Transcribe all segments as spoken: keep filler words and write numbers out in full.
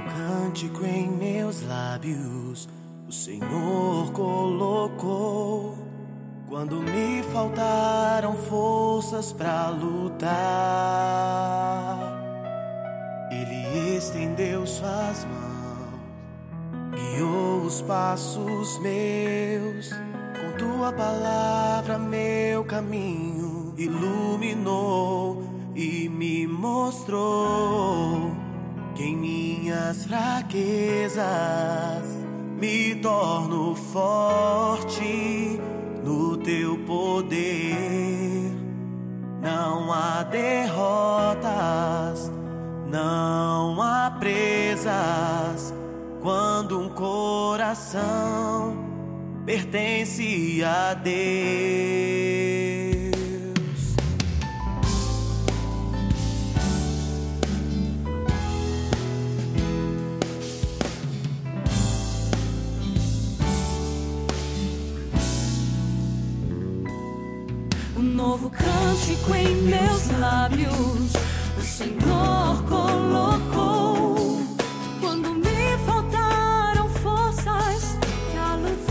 cântico em meus lábios o Senhor colocou. Quando me faltaram forças pra lutar, Ele estendeu suas mãos, guiou os passos meus. Com tua palavra meu caminho iluminou e me mostrou que em minhas fraquezas me torno forte no teu poder. Não há derrotas, não há presas, quando um coração pertence a Deus. Um novo cântico em meus lábios o Senhor colocou. Quando me faltaram forças pra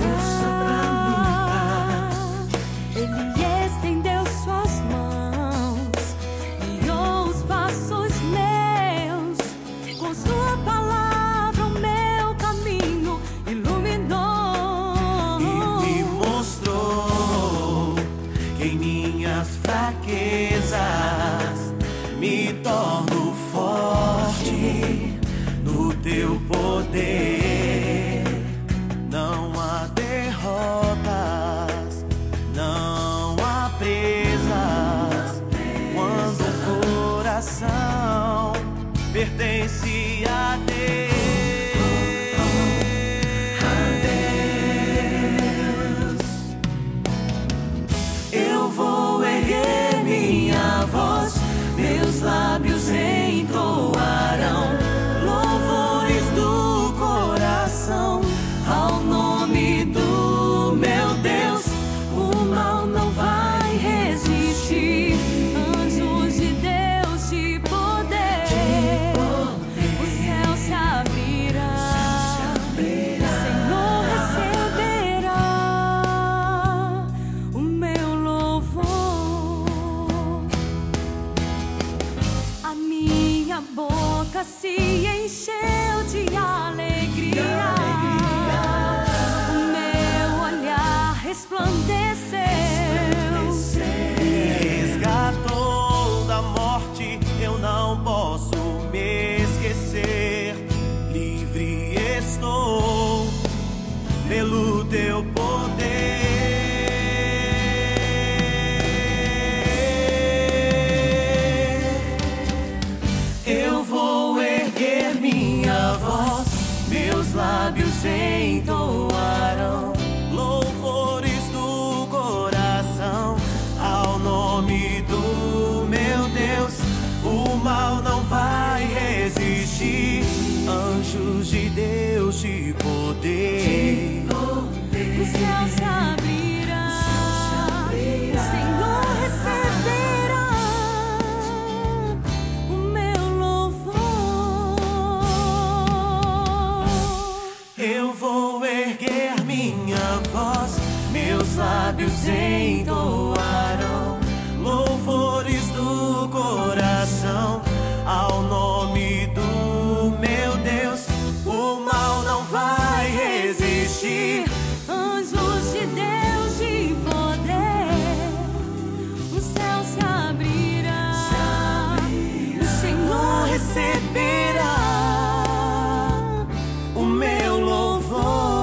lutar, Ele estendeu suas mãos, guiou os passos meus. Com sua palavra o meu caminho iluminou e me mostrou que em minhas fraquezas me torno forte no teu poder. Não há derrotas, não há presas, quando o coração pertence a Deus. Eu vou erguer minha voz, meus lábios entoarão louvores do coração ao nome do meu Deus. O mal não vai resistir, anjos de Deus de poder, o céu se abrirá, o Senhor receberá o meu louvor. A minha boca se encheu de alegria, o meu olhar resplandeceu. Me resgatou da morte, eu não posso me esquecer. Livre estou pelo teu poder. Eu vou erguer minha voz, meus lábios entoarão louvores do coração ao nome do meu Deus. O mal não vai resistir, anjos de Deus de poder, O céu se abrirá, o Senhor receberá o meu louvor. eu vou erguer minha voz, meus lábios entoarão louvores do coração ao nome do meu Deus. O mal não vai resistir, Anjos de Deus de poder, o céu se abrirá, o Senhor receberá o meu louvor.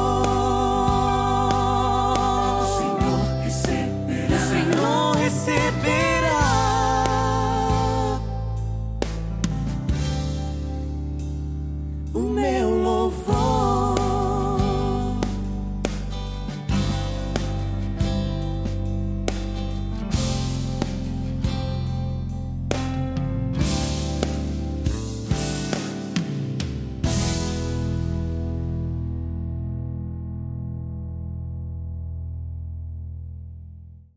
O Senhor receberá, o Senhor receberá o meu louvor.